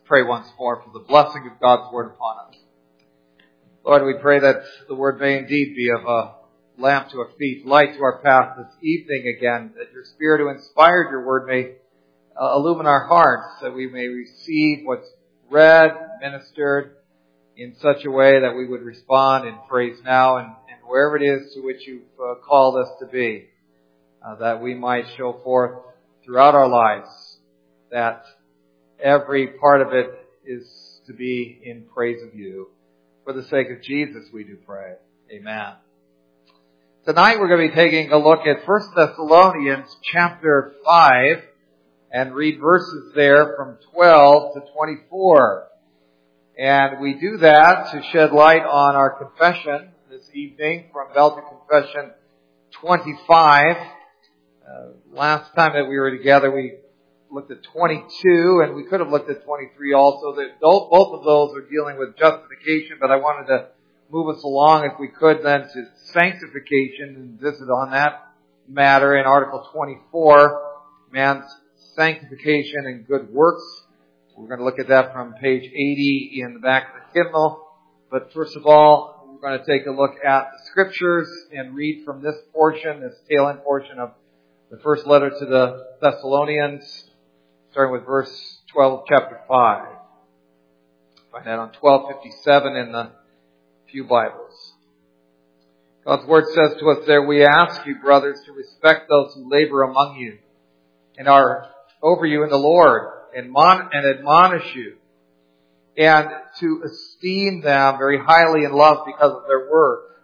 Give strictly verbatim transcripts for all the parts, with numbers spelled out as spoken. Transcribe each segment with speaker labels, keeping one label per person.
Speaker 1: pray once more for the blessing of God's Word upon us. Lord, we pray that the Word may indeed be of a lamp to our feet, light to our path this evening again, that your Spirit who inspired your Word may uh, illumine our hearts, that we may receive what's read, ministered in such a way that we would respond in praise now and, and wherever it is to which you've uh, called us to be, uh, that we might show forth throughout our lives that every part of it is to be in praise of you. For the sake of Jesus, we do pray. Amen. Tonight we're going to be taking a look at First Thessalonians chapter five and read verses there from twelve to twenty-four. And we do that to shed light on our confession this evening from Belgian Confession twenty-five. Uh, last time that we were together, we looked at twenty-two, and we could have looked at twenty-three also. That both of those are dealing with justification, but I wanted to move us along, if we could, then to sanctification and visit on that matter in Article twenty-four, man's sanctification and good works. We're going to look at that from page eighty in the back of the hymnal. But first of all, we're going to take a look at the Scriptures and read from this portion, this tail end portion of the first letter to the Thessalonians, starting with verse twelve of chapter five. Find that on twelve fifty-seven in the Pew Bibles. God's Word says to us there, "We ask you, brothers, to respect those who labor among you and are over you in the Lord, and, mon- and admonish you, and to esteem them very highly in love because of their work.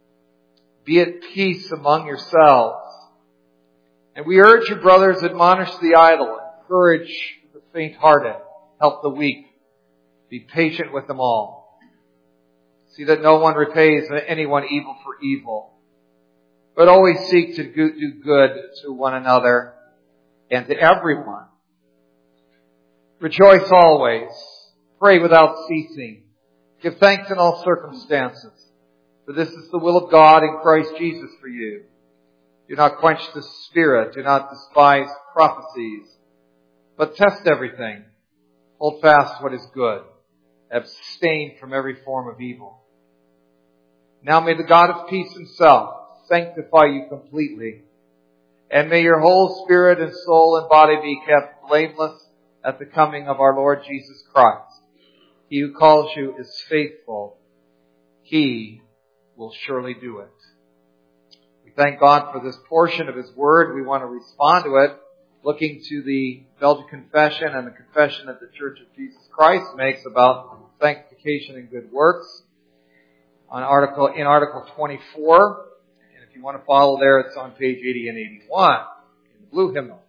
Speaker 1: Be at peace among yourselves. And we urge you, brothers, admonish the idle, encourage the faint-hearted, help the weak, be patient with them all. See that no one repays anyone evil for evil, but always seek to do good to one another and to everyone. Rejoice always, pray without ceasing, give thanks in all circumstances, for this is the will of God in Christ Jesus for you. Do not quench the Spirit. Do not despise prophecies. But test everything. Hold fast what is good. Abstain from every form of evil. Now may the God of peace himself sanctify you completely. And may your whole spirit and soul and body be kept blameless at the coming of our Lord Jesus Christ. He who calls you is faithful. He will surely do it." Thank God for this portion of His Word. We want to respond to it, looking to the Belgian Confession and the confession that the Church of Jesus Christ makes about sanctification and good works. On article in Article twenty-four, and if you want to follow there, it's on page eighty and eighty-one in the blue hymnal.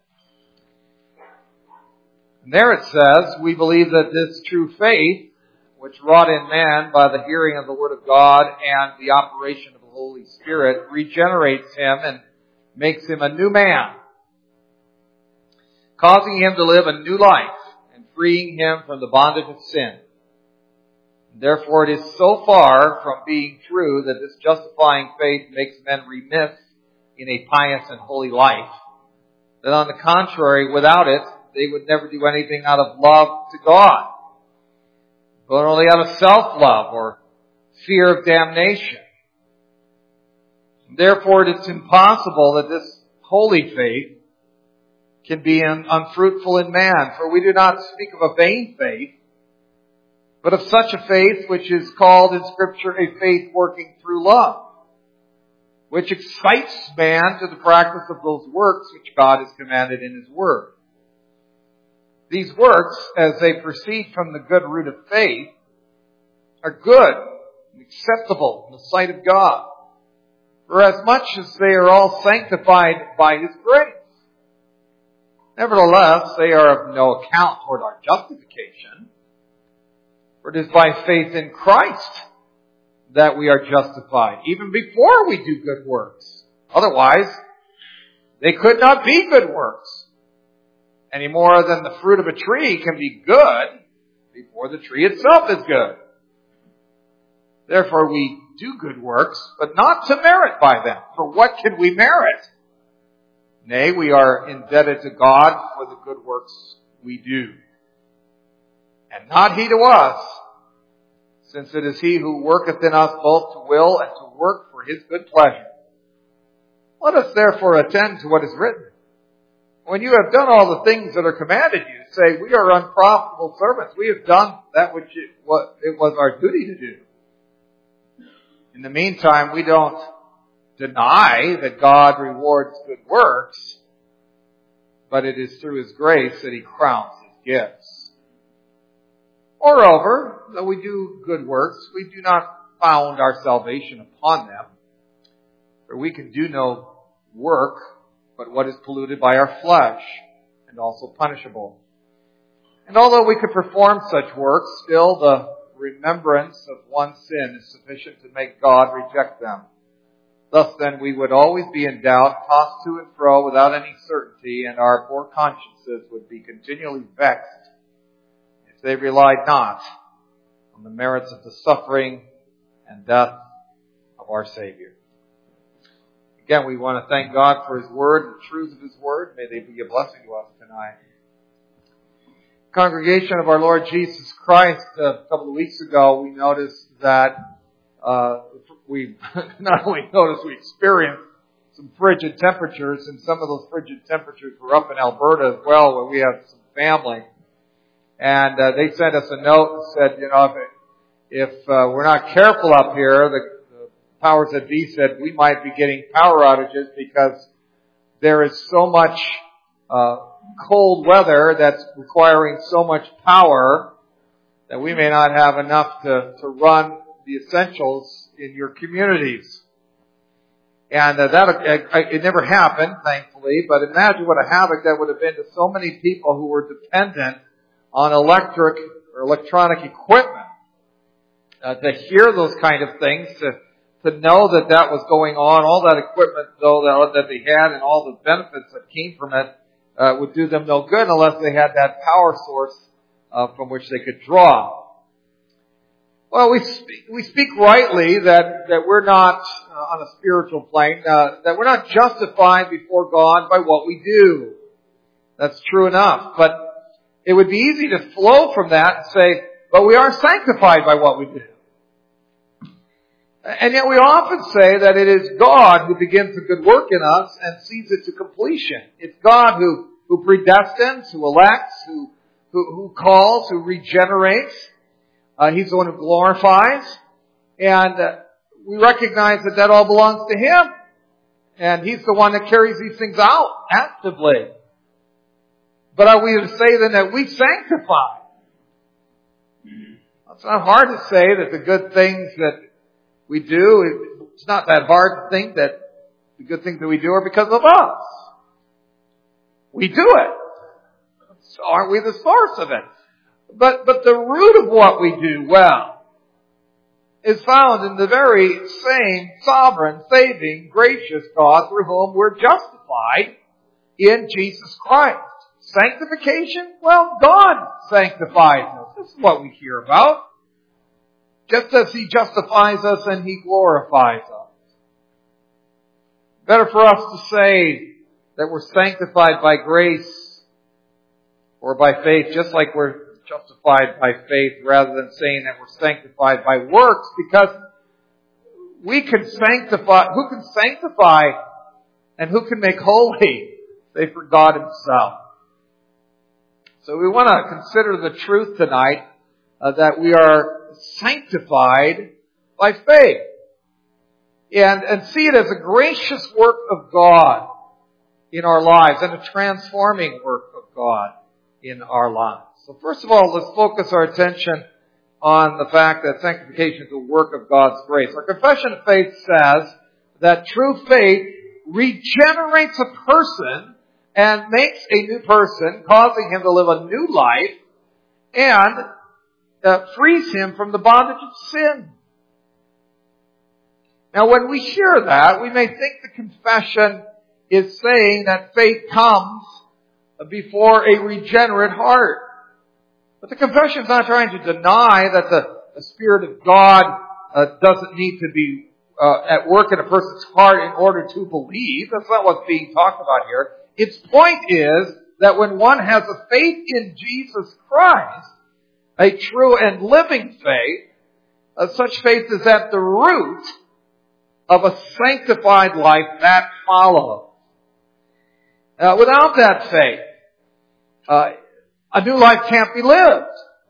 Speaker 1: And there it says, "We believe that this true faith, which wrought in man by the hearing of the Word of God and the operation of the Holy Spirit, regenerates him and makes him a new man, causing him to live a new life and freeing him from the bondage of sin. Therefore it is so far from being true that this justifying faith makes men remiss in a pious and holy life, that on the contrary, without it, they would never do anything out of love to God, but only out of self-love or fear of damnation. Therefore, it is impossible that this holy faith can be unfruitful in man. For we do not speak of a vain faith, but of such a faith which is called in Scripture a faith working through love, which excites man to the practice of those works which God has commanded in His Word. These works, as they proceed from the good root of faith, are good and acceptable in the sight of God, for as much as they are all sanctified by His grace. Nevertheless, they are of no account toward our justification, for it is by faith in Christ that we are justified, even before we do good works. Otherwise, they could not be good works, any more than the fruit of a tree can be good before the tree itself is good. Therefore, we do good works, but not to merit by them. For what can we merit? Nay, we are indebted to God for the good works we do. and not he to us, since it is he who worketh in us both to will and to work for his good pleasure. Let us therefore attend to what is written. When you have done all the things that are commanded you, say, we are unprofitable servants. We have done that which it, what it was our duty to do. In the meantime, we don't deny that God rewards good works, but it is through his grace that he crowns his gifts. Moreover, though we do good works, we do not found our salvation upon them. For we can do no work but what is polluted by our flesh, and also punishable. And although we could perform such works, still the remembrance of one sin is sufficient to make God reject them. Thus then we would always be in doubt, tossed to and fro without any certainty, and our poor consciences would be continually vexed if they relied not on the merits of the suffering and death of our Savior. Again, we want to thank God for his word and the truths of his word. May they be a blessing to us tonight. Congregation of our Lord Jesus Christ, a couple of weeks ago, we noticed that uh, we not only noticed, we experienced some frigid temperatures, and some of those frigid temperatures were up in Alberta as well, where we have some family. And uh, they sent us a note and said, you know, if, if uh, we're not careful up here, the powers that be said we might be getting power outages because there is so much uh, cold weather that's requiring so much power that we may not have enough to, to run the essentials in your communities. And uh, that uh, it never happened, thankfully, but imagine what a havoc that would have been to so many people who were dependent on electric or electronic equipment. Uh, to hear those kind of things, to To know that that was going on, all that equipment though that, that they had and all the benefits that came from it uh, would do them no good unless they had that power source uh, from which they could draw. Well, we speak, we speak rightly that, that we're not uh, on a spiritual plane, uh, that we're not justified before God by what we do. That's true enough. But it would be easy to flow from that and say, but we are sanctified by what we do. And yet we often say that it is God who begins a good work in us and sees it to completion. It's God who, who predestines, who elects, who, who, who calls, who regenerates. Uh, he's the one who glorifies. And uh, we recognize that that all belongs to him. And he's the one that carries these things out actively. But are we to say then that we sanctify? It's not hard to say that the good things that we do, it's not that hard to think that the good things that we do are because of us. We do it. So aren't we the source of it? But, but the root of what we do well is found in the very same sovereign, saving, gracious God through whom we're justified in Jesus Christ. Sanctification? Well, God sanctifies us. This is what we hear about. Just as he justifies us and he glorifies us. Better for us to say that we're sanctified by grace or by faith, just like we're justified by faith, rather than saying that we're sanctified by works, because we can sanctify, who can sanctify and who can make holy, save for God himself. So we want to consider the truth tonight uh, that we are sanctified by faith. And, and see it as a gracious work of God in our lives and a transforming work of God in our lives. So first of all, let's focus our attention on the fact that sanctification is a work of God's grace. Our confession of faith says that true faith regenerates a person and makes a new person, causing him to live a new life, and uh, frees him from the bondage of sin. Now, when we hear that, we may think the confession is saying that faith comes before a regenerate heart. But the confession is not trying to deny that the, the Spirit of God uh, doesn't need to be uh, at work in a person's heart in order to believe. That's not what's being talked about here. Its point is that when one has a faith in Jesus Christ, a true and living faith, uh, such faith is at the root of a sanctified life that follows. Uh, without that faith, uh, a new life can't be lived.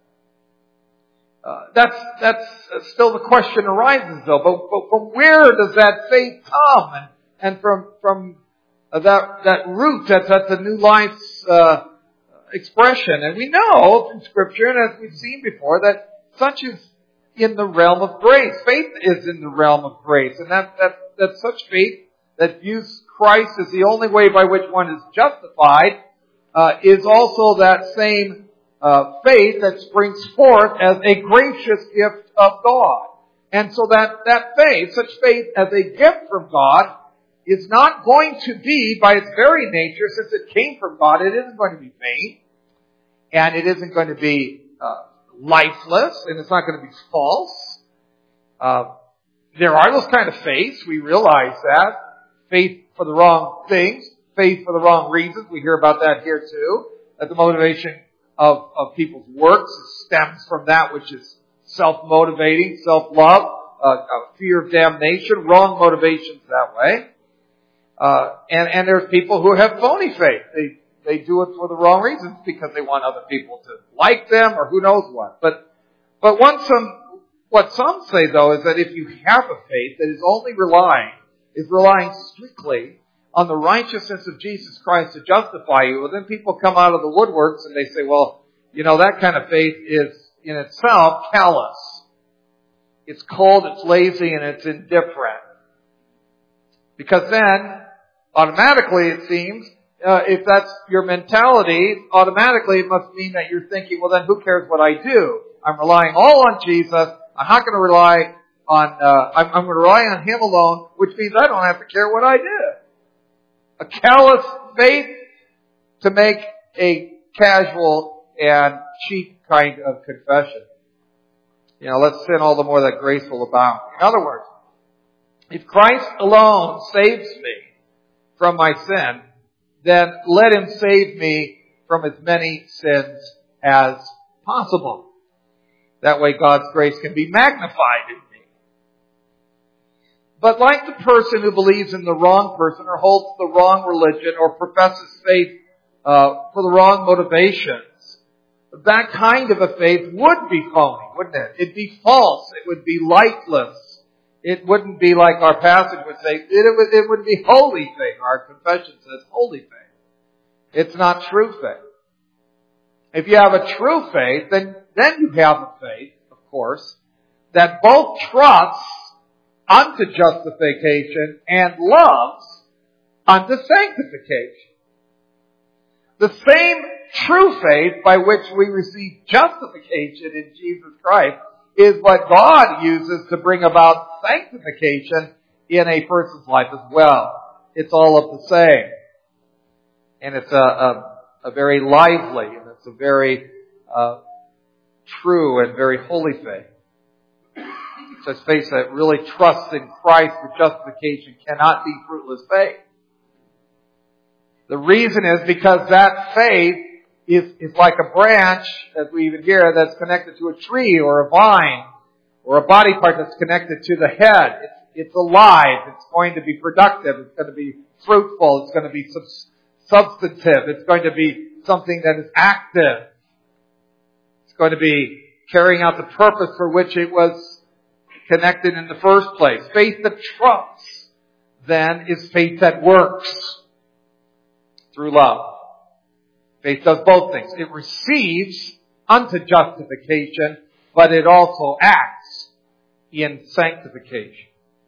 Speaker 1: Uh, that's that's still the question arises, though. But, but from where does that faith come? And, and from from uh, that that root that's that's a new life's uh, expression. And we know from Scripture, and as we've seen before, that such is in the realm of grace. Faith is in the realm of grace, and that that that such faith that views Christ as the only way by which one is justified uh, is also that same uh, faith that springs forth as a gracious gift of God. And so that that faith, such faith as a gift from God, is not going to be, by its very nature, since it came from God, it isn't going to be vain, and it isn't going to be uh, lifeless, and it's not going to be false. Uh, there are those kind of faiths. We realize that. Faith for the wrong things, faith for the wrong reasons. We hear about that here too. That the motivation of, of people's works stems from that which is self-motivating, self-love, uh, uh, fear of damnation, wrong motivations that way. Uh, and, and there's people who have phony faith. They, they do it for the wrong reasons because they want other people to like them or who knows what. But, but one some, what some say though is that if you have a faith that is only relying, is relying strictly on the righteousness of Jesus Christ to justify you, well then people come out of the woodworks and they say, well, you know, that kind of faith is in itself callous. It's cold, it's lazy, and it's indifferent. Because then, automatically it seems, uh, if that's your mentality, automatically it must mean that you're thinking, well then who cares what I do? I'm relying all on Jesus. I'm not going to rely on, uh, I'm, I'm going to rely on Him alone, which means I don't have to care what I do. A callous faith to make a casual and cheap kind of confession. You know, let's sin all the more that grace will abound. In other words, if Christ alone saves me from my sin, then let Him save me from as many sins as possible. That way God's grace can be magnified in me. But like the person who believes in the wrong person or holds the wrong religion or professes faith uh, for the wrong motivations, that kind of a faith would be phony, wouldn't it? It'd be false. It would be lightless. It wouldn't be like our passage would say. It, it, would, it would be holy faith. Our confession says holy faith. It's not true faith. If you have a true faith, then, then you have a faith, of course, that both trusts unto justification and loves unto sanctification. The same true faith by which we receive justification in Jesus Christ is what God uses to bring about sanctification in a person's life as well. It's all of the same. And it's a, a, a very lively and it's a very uh, true and very holy faith. Such faith that really trusts in Christ for justification cannot be fruitless faith. The reason is because that faith is, is like a branch, as we even hear, that's connected to a tree or a vine or a body part that's connected to the head. It's, it's alive. It's going to be productive. It's going to be fruitful. It's going to be sub- substantive. It's going to be something that is active. It's going to be carrying out the purpose for which it was connected in the first place. Faith that trusts, then, is faith that works through love. Faith does both things. It receives unto justification, but it also acts in sanctification.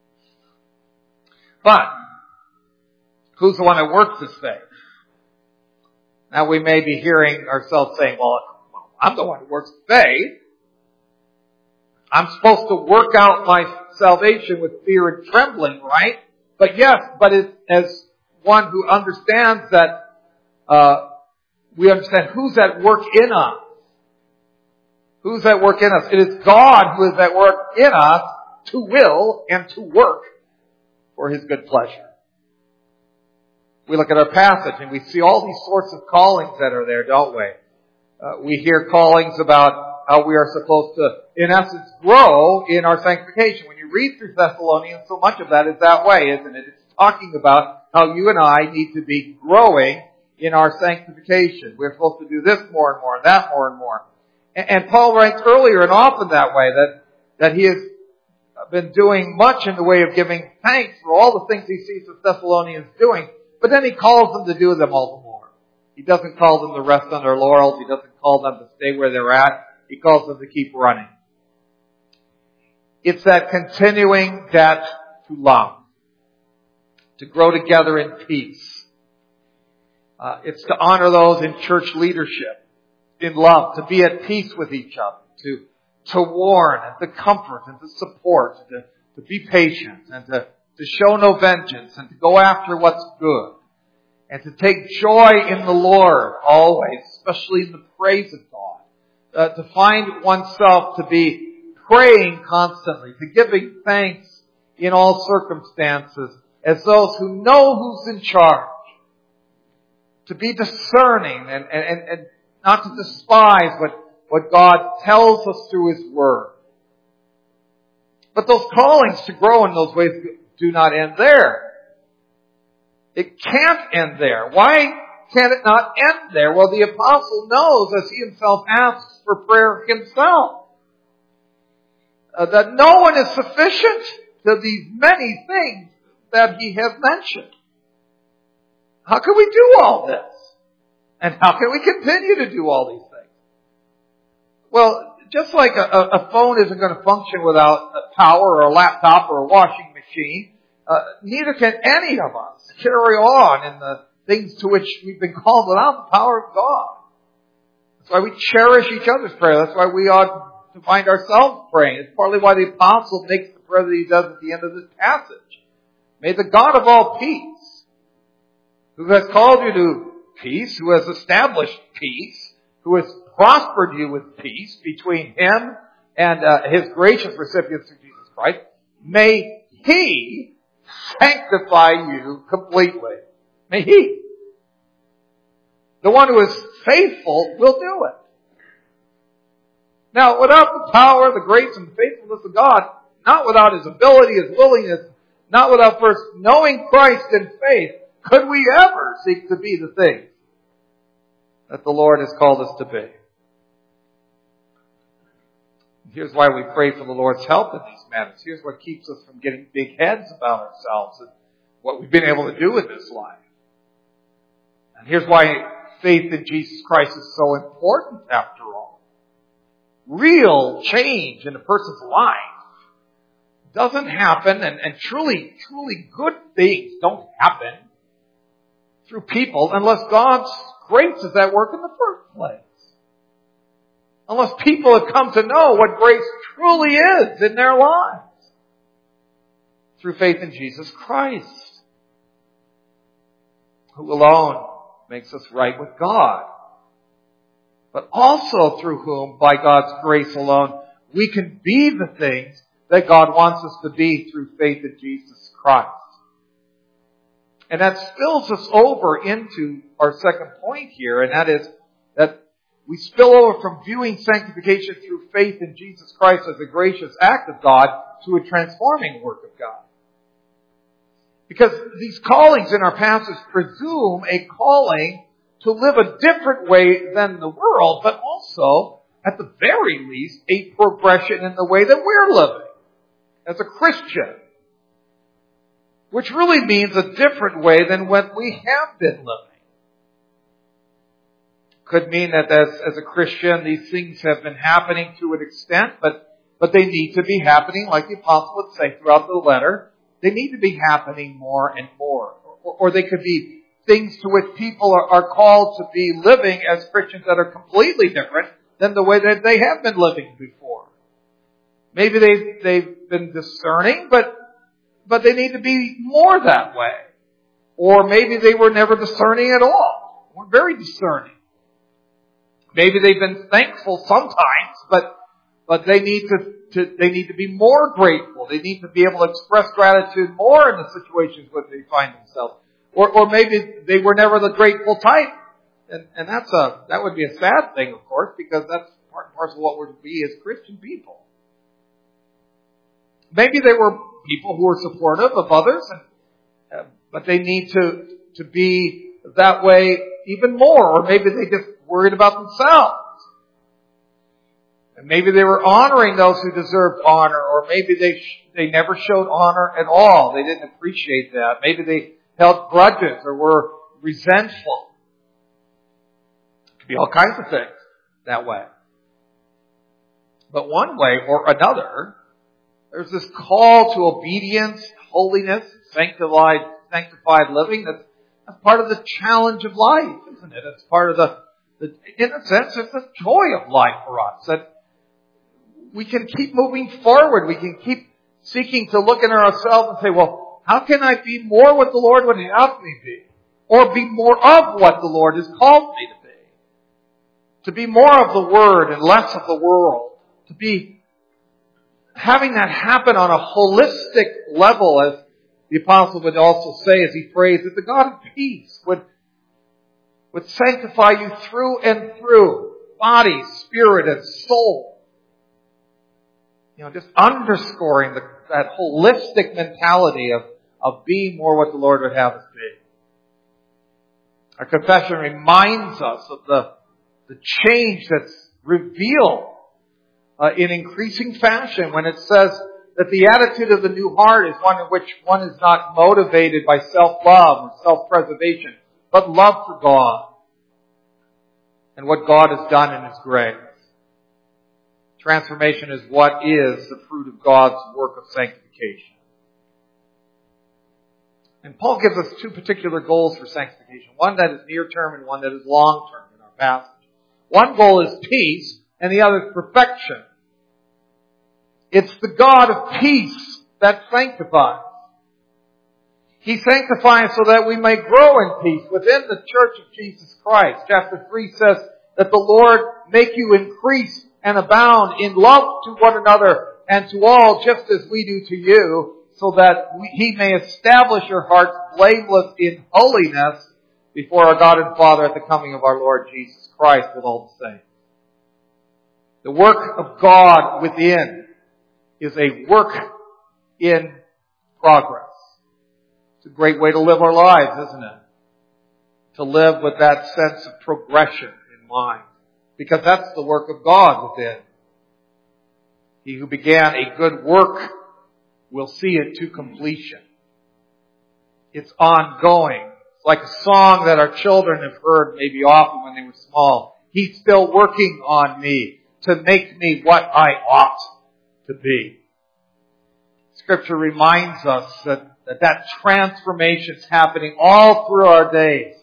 Speaker 1: But, who's the one that works this faith? Now we may be hearing ourselves saying, well, I'm the one who works the faith. I'm supposed to work out my salvation with fear and trembling, right? But yes, but it, as one who understands that, uh, we understand who's at work in us. Who's at work in us? It is God who is at work in us to will and to work for His good pleasure. We look at our passage and we see all these sorts of callings that are there, don't we? Uh, we hear callings about how we are supposed to, in essence, grow in our sanctification. When you read through Thessalonians, so much of that is that way, isn't it? It's talking about how you and I need to be growing in our sanctification. We're supposed to do this more and more, and that more and more. And, and Paul writes earlier and often that way, that, that he has been doing much in the way of giving thanks for all the things he sees the Thessalonians doing, but then he calls them to do them all the more. He doesn't call them to rest on their laurels. He doesn't call them to stay where they're at. He calls them to keep running. It's that continuing debt to love, to grow together in peace. Uh, it's to honor those in church leadership, in love, to be at peace with each other, to to warn and to comfort and to support, to, to be patient and to, to show no vengeance and to go after what's good and to take joy in the Lord always, especially in the praise of God, uh, to find oneself to be praying constantly, to giving thanks in all circumstances as those who know who's in charge, to be discerning and, and, and not to despise what what God tells us through His Word. But those callings to grow in those ways do not end there. It can't end there. Why can it not end there? Well, the apostle knows, as he himself asks for prayer himself, uh, that no one is sufficient to these many things that he has mentioned. How can we do all this? And how can we continue to do all these things? Well, just like a, a phone isn't going to function without power or a laptop or a washing machine, uh, neither can any of us carry on in the things to which we've been called without the power of God. That's why we cherish each other's prayer. That's why we ought to find ourselves praying. It's partly why the apostle makes the prayer that he does at the end of this passage. May the God of all peace, who has called you to peace, who has established peace, who has prospered you with peace between Him and uh, His gracious recipients through Jesus Christ, may He sanctify you completely. May He. The one who is faithful will do it. Now, without the power, the grace, and the faithfulness of God, not without His ability, His willingness, not without first knowing Christ in faith, could we ever seek to be the things that the Lord has called us to be. Here's why we pray for the Lord's help in these matters. Here's what keeps us from getting big heads about ourselves and what we've been able to do in this life. And here's why faith in Jesus Christ is so important after all. Real change in a person's life doesn't happen, and, and truly, truly good things don't happen through people unless God's grace is at work in the first place. Unless people have come to know what grace truly is in their lives through faith in Jesus Christ, who alone makes us right with God, but also through whom, by God's grace alone, we can be the things that God wants us to be through faith in Jesus Christ. And that spills us over into our second point here, and that is that we spill over from viewing sanctification through faith in Jesus Christ as a gracious act of God to a transforming work of God. Because these callings in our passage presume a calling to live a different way than the world, but also, at the very least, a progression in the way that we're living as a Christian. Which really means a different way than what we have been living. Could mean that as, as a Christian, these things have been happening to an extent, but, but they need to be happening, like the apostle would say throughout the letter. They need to be happening more and more. Or, or they could be things to which people are, are called to be living as Christians that are completely different than the way that they have been living before. Maybe they've, they've been discerning, but But they need to be more that way. Or maybe they were never discerning at all. We're very discerning. Maybe they've been thankful sometimes, but but they need to, to they need to be more grateful. They need to be able to express gratitude more in the situations where they find themselves. Or or maybe they were nenever the grateful type. And and that's a that would be a sad thing, of course, because that's part and parcel of what we're to be as Christian people. Maybe they were people who were supportive of others, and, uh, but they need to, to be that way even more. Or maybe they just worried about themselves. And maybe they were honoring those who deserved honor, or maybe they sh- they never showed honor at all. They didn't appreciate that. Maybe they held grudges or were resentful. It could be all kinds of things that way. But one way or another, there's this call to obedience, holiness, sanctified, sanctified living. That's, that's part of the challenge of life, isn't it? It's part of the, the, in a sense, it's the joy of life for us. That we can keep moving forward. We can keep seeking to look into ourselves and say, well, how can I be more what the Lord would have me be? Or be more of what the Lord has called me to be? To be more of the Word and less of the world. To be having that happen on a holistic level, as the apostle would also say as he prays, that the God of peace would, would sanctify you through and through, body, spirit, and soul. You know, just underscoring the, that holistic mentality of, of being more what the Lord would have us be. Our confession reminds us of the, the change that's revealed uh, in increasing fashion when it says that the attitude of the new heart is one in which one is not motivated by self-love and self-preservation, but love for God and what God has done in His grace. Transformation is what is the fruit of God's work of sanctification. And Paul gives us two particular goals for sanctification. One that is near term and one that is long term in our passage. One goal is peace and the other is perfection. It's the God of peace that sanctifies. He sanctifies so that we may grow in peace within the church of Jesus Christ. Chapter three says that the Lord make you increase and abound in love to one another and to all, just as we do to you, so that we, He may establish your hearts blameless in holiness before our God and Father at the coming of our Lord Jesus Christ with all the saints. The work of God within is a work in progress. It's a great way to live our lives, isn't it? To live with that sense of progression in mind. Because that's the work of God within. He who began a good work will see it to completion. It's ongoing. It's like a song that our children have heard maybe often when they were small. He's still working on me to make me what I ought to be. Scripture reminds us that that, that transformation is happening all through our days.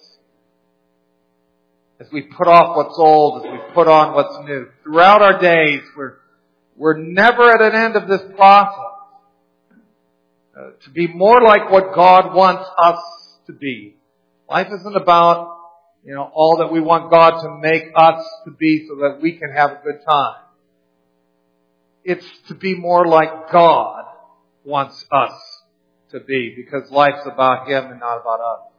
Speaker 1: As we put off what's old, as we put on what's new. Throughout our days, we're, we're never at an end of this process. Uh, to be more like what God wants us to be. Life isn't about, you know, all that we want God to make us to be so that we can have a good time. It's to be more like God wants us to be, because life's about Him and not about us.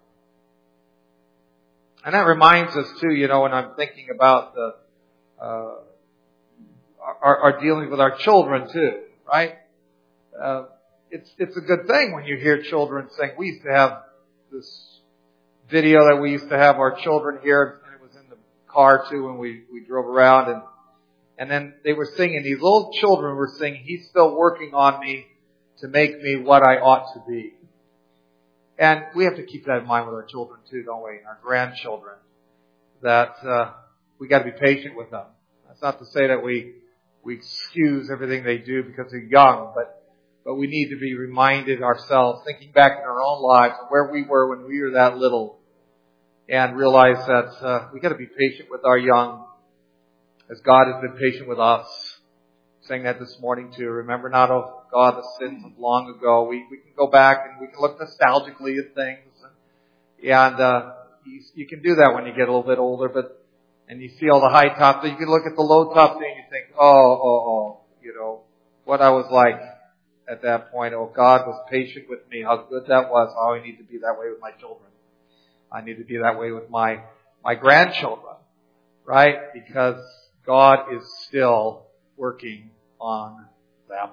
Speaker 1: And that reminds us too, you know, when I'm thinking about the, uh, our, our dealings with our children too, right? Uh, it's, it's a good thing when you hear children sing. We used to have this video that we used to have our children hear, and it was in the car too when we, we drove around, and, and then they were singing, these little children were singing, He's still working on me to make me what I ought to be. And we have to keep that in mind with our children too, don't we? And our grandchildren. That uh, we got to be patient with them. That's not to say that we we excuse everything they do because they're young, but but we need to be reminded ourselves, thinking back in our own lives, where we were when we were that little, and realize that uh, we got to be patient with our young, as God has been patient with us. Sang that this morning too. Remember not, oh God, the sins of long ago. We we can go back and we can look nostalgically at things, and, and uh, you, you can do that when you get a little bit older. But and you see all the high tops, you can look at the low top thing and you think, oh, oh, oh, you know what I was like at that point. Oh, God was patient with me. How good that was. Oh, I need to be that way with my children. I need to be that way with my my grandchildren, right? Because God is still working on them.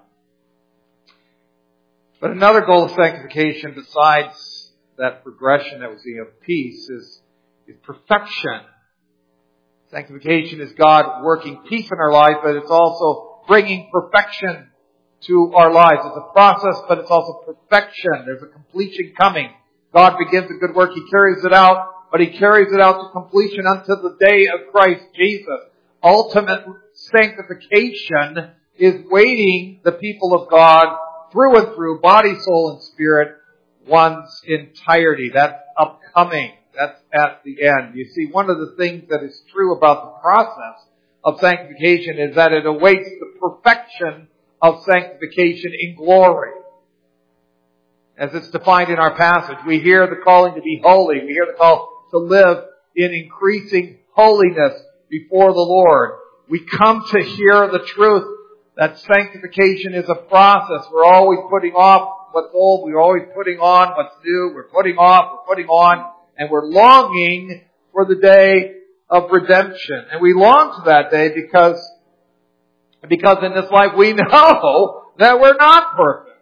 Speaker 1: But another goal of sanctification, besides that progression that we see of peace, is, is perfection. Sanctification is God working peace in our life, but it's also bringing perfection to our lives. It's a process, but it's also perfection. There's a completion coming. God begins a good work. He carries it out, but He carries it out to completion until the day of Christ Jesus. Ultimate sanctification is waiting the people of God through and through, body, soul, and spirit, one's entirety. That's upcoming. That's at the end. You see, one of the things that is true about the process of sanctification is that it awaits the perfection of sanctification in glory. As it's defined in our passage, we hear the calling to be holy. We hear the call to live in increasing holiness before the Lord. We come to hear the truth that sanctification is a process. We're always putting off what's old. We're always putting on what's new. We're putting off, we're putting on, and we're longing for the day of redemption. And we long to that day because, because in this life we know that we're not perfect.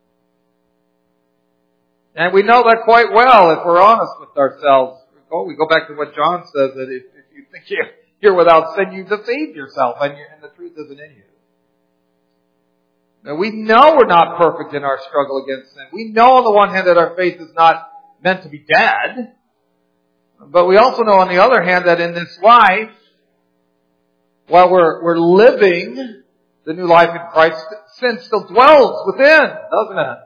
Speaker 1: And we know that quite well if we're honest with ourselves. Oh, we go back to what John says, that if, if you think you're, you're without sin, you deceive yourself, and, you, and the truth isn't in you. Now, we know we're not perfect in our struggle against sin. We know on the one hand that our faith is not meant to be dead. But we also know on the other hand that in this life, while we're, we're living the new life in Christ, sin still dwells within, doesn't it?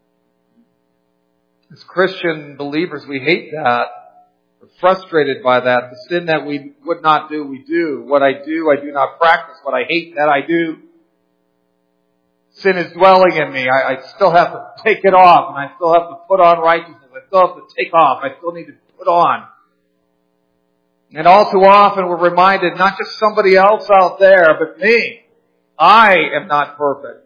Speaker 1: As Christian believers, we hate that. We're frustrated by that. The sin that we would not do, we do. What I do, I do not practice. What I hate, that I do. Sin is dwelling in me. I, I still have to take it off, and I still have to put on righteousness. I still have to take off. I still need to put on. And all too often we're reminded, not just somebody else out there, but me. I am not perfect.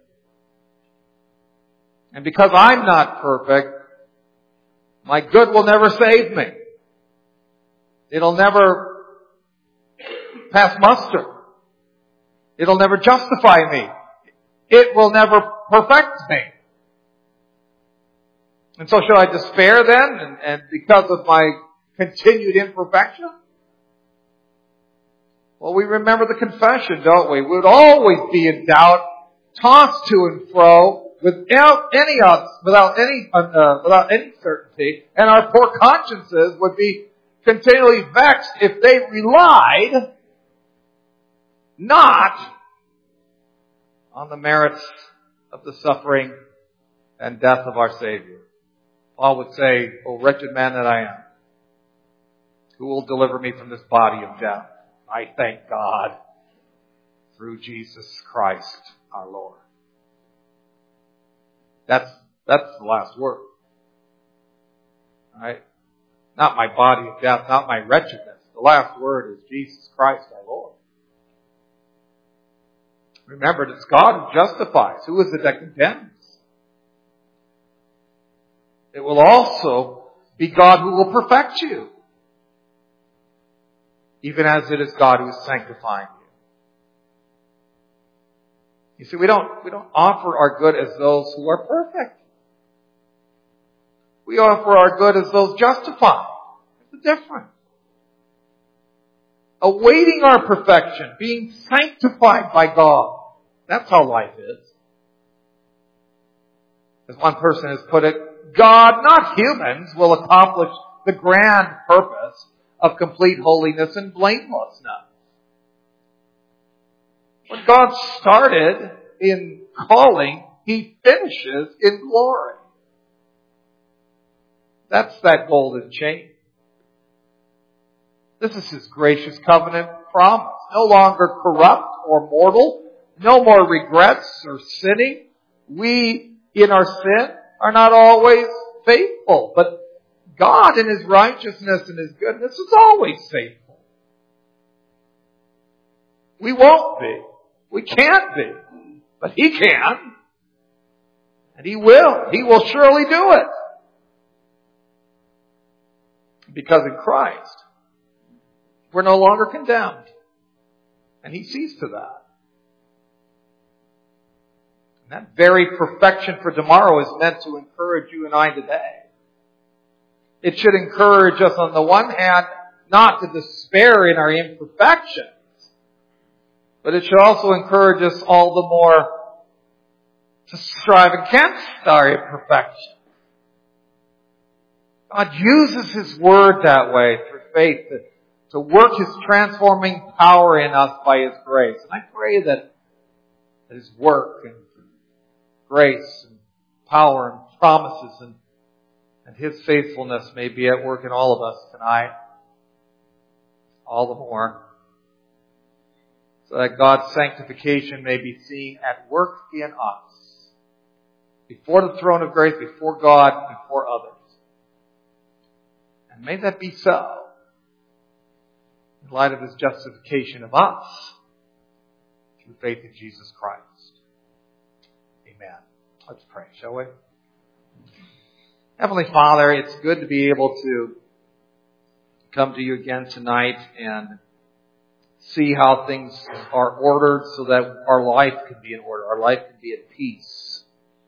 Speaker 1: And because I'm not perfect, my good will never save me. It'll never pass muster. It'll never justify me. It will never perfect me. And so shall I despair then, and, and because of my continued imperfection? Well, we remember the confession, don't we? We would always be in doubt, tossed to and fro, without any without any uh, without any certainty, and our poor consciences would be continually vexed if they relied not on the merits of the suffering and death of our Savior. Paul would say, "O wretched man that I am, who will deliver me from this body of death? I thank God through Jesus Christ our Lord." That's, that's the last word. Alright? Not my body of death, not my wretchedness. The last word is Jesus Christ our Lord. Remember, it's God who justifies. Who is it that condemns? It will also be God who will perfect you, even as it is God who is sanctifying you. You see, we don't, we don't offer our good as those who are perfect. We offer our good as those justified. There's a difference. Awaiting our perfection, being sanctified by God. That's how life is. As one person has put it, God, not humans, will accomplish the grand purpose of complete holiness and blamelessness. What God started in calling, He finishes in glory. That's that golden chain. This is His gracious covenant promise. No longer corrupt or mortal. No more regrets or sinning. We, in our sin, are not always faithful. But God, in His righteousness and His goodness, is always faithful. We won't be. We can't be. But He can. And He will. He will surely do it. Because in Christ, we're no longer condemned. And He sees to that. And that very perfection for tomorrow is meant to encourage you and I today. It should encourage us on the one hand not to despair in our imperfections, but it should also encourage us all the more to strive against our imperfections. God uses His Word that way through faith to, to work His transforming power in us by His grace. And I pray that His work and grace and power and promises and, and His faithfulness may be at work in all of us tonight. All the more. So that God's sanctification may be seen at work in us. Before the throne of grace, before God, before others. And may that be so. In light of His justification of us. Through faith in Jesus Christ. Amen. Let's pray, shall we? Heavenly Father, it's good to be able to come to you again tonight and see how things are ordered so that our life can be in order. Our life can be at peace.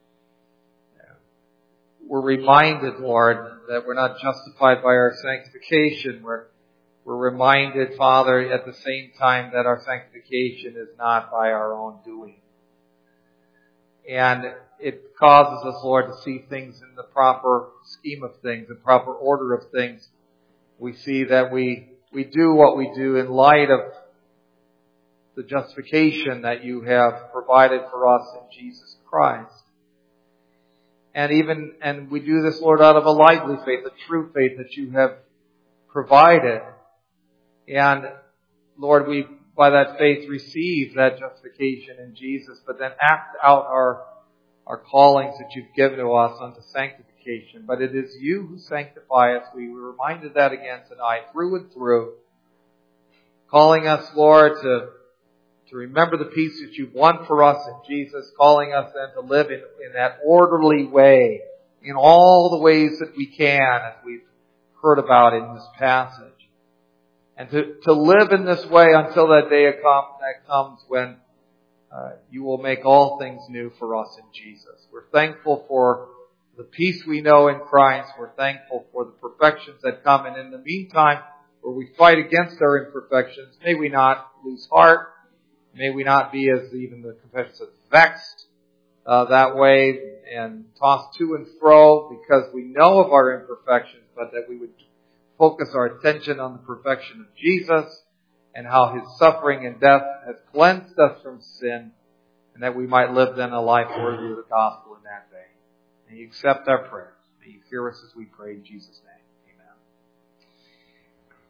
Speaker 1: We're reminded, Lord, that we're not justified by our sanctification. We're, we're reminded, Father, at the same time that our sanctification is not by our own doing. And it causes us, Lord, to see things in the proper scheme of things, the proper order of things. We see that we, we do what we do in light of the justification that you have provided for us in Jesus Christ. And even, and we do this, Lord, out of a lively faith, a true faith that you have provided. And Lord, we, by that faith, receive that justification in Jesus, but then act out our, our callings that you've given to us unto sanctification. But it is you who sanctify us. We were reminded that again tonight, through and through. Calling us, Lord, to, to remember the peace that you've won for us in Jesus. Calling us then to live in, in that orderly way, in all the ways that we can, as we've heard about in this passage. And to, to live in this way until that day come, that comes when uh, you will make all things new for us in Jesus. We're thankful for the peace we know in Christ. We're thankful for the perfections that come. And in the meantime, where we fight against our imperfections, may we not lose heart. May we not be, as even the confession says, vexed uh, that way and tossed to and fro because we know of our imperfections, but that we would focus our attention on the perfection of Jesus and how His suffering and death has cleansed us from sin, and that we might live then a life worthy of the gospel in that day. May you accept our prayers. May you hear us as we pray in Jesus' name.